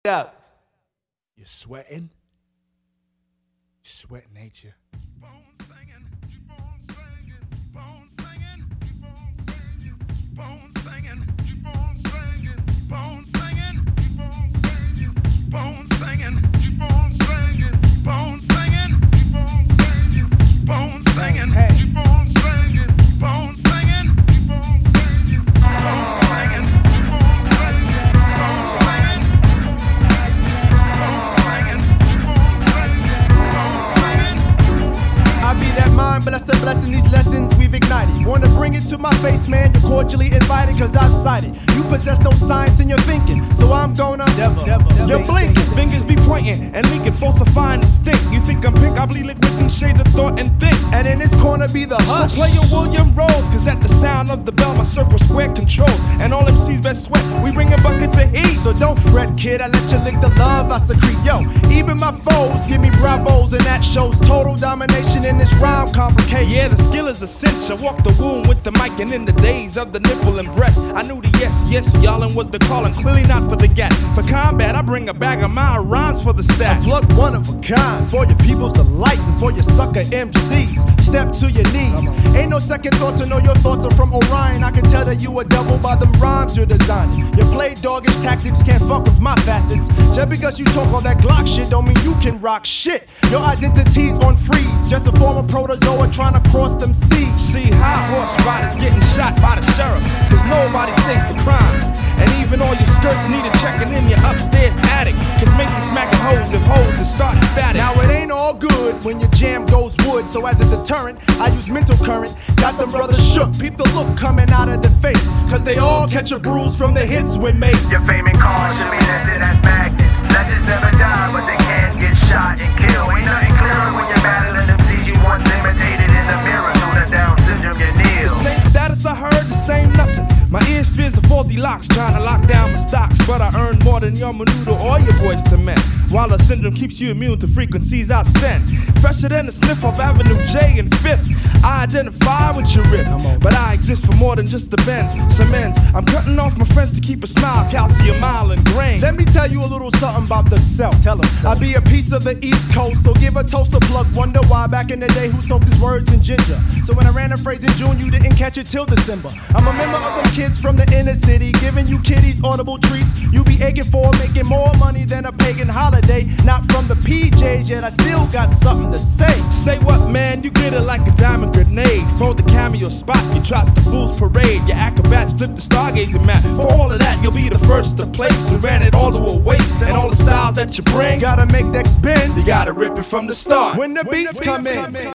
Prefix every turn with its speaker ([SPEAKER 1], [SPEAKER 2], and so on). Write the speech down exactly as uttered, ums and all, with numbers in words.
[SPEAKER 1] up. You're sweating? You're sweating, ain't you?
[SPEAKER 2] Bless a blessing, these lessons we've ignited. Wanna bring it to my face, man, you're cordially invited, cause I've cited. You possess no science in your thinking, so I'm gonna Devil, Devil. You're blinking, fingers be pointing and leaking, falsifying instinct. You think I'm pink, I bleed liquids in shades of thought and think. And in this corner be the hush. So play your William Rose, cause at the sound of the bell, my circle square controls. And all M Cs best sweat, we bringing buckets of heat. So don't fret, kid, I let you lick the love I secrete. Yo, even my foes give me bravos, and that shows total domination in this rhyme complication.
[SPEAKER 3] Yeah, the skill is essential. Walk the womb with the mic, and in the days of the nipple and breast, I knew the yes, yes, y'allin' was the callin', clearly not for the gat. For combat, I bring a bag of my rhymes for the stack.
[SPEAKER 2] I pluck one of a kind, for your people's delight, and for your sucker M Cs. Step to your knees. Ain't no second thought to know your thoughts are from Orion. I can tell that you a devil by them rhymes you're designing. You play doggish tactics, can't fuck with my facets. Just because you talk all that Glock shit don't mean you can rock shit. Your identity's on freeze, just a former protozoa trying to cross them seas.
[SPEAKER 3] See, high horse riders getting shot by the sheriff, cause nobody's safe for crimes. And even all your skirts needed checking in your upstairs attic, cause Mason smacking hoes if hoes is starting static.
[SPEAKER 2] Now it ain't all good when your jam goes wood, so as a deterrent, I use mental current. Got them brothers shook, peep the look coming out of their face, cause they all catch a bruise from the hits we make.
[SPEAKER 4] Your fame and cause should be listed as magnets. Legends never die, but they can't get shot and killed. Ain't nothing clearer when you're battling them C's you once imitated in the mirror. Through the Down syndrome, you kneel.
[SPEAKER 3] The same status I heard, the same nothing. My ears fears the faulty locks, trying to lock down my stocks. But I earn more than your menudo or your boys to men. While the syndrome keeps you immune to frequencies I send. Fresher than the sniff of Avenue J and Fifth. I identify with your riff, but I exist for more than just the bends. Some ends, I'm cutting off my friends to keep a smile, calcium mile and grain.
[SPEAKER 2] Let me tell you a little something about the self. Tell 'em so. I be a piece of the East Coast, so give a toast to plug. Wonder why back in the day who soaked his words in ginger. So when I ran a phrase in June, you didn't catch it till December. I'm a member of them kids from the inner city, giving you kiddies audible treats. You be aching for making more money than a pagan holiday. Not from the P Js, yet I still got something to say.
[SPEAKER 3] Say what, man? You get it like a diamond grenade. Fold the cameo spot, you trots the fool's parade. Your acrobats flip the stargazing map. For all of that, you'll be the first to place. And ran it all to a waste, and all the styles that you bring,
[SPEAKER 2] gotta make that spin.
[SPEAKER 3] You gotta rip it from the start.
[SPEAKER 2] When the beats come in.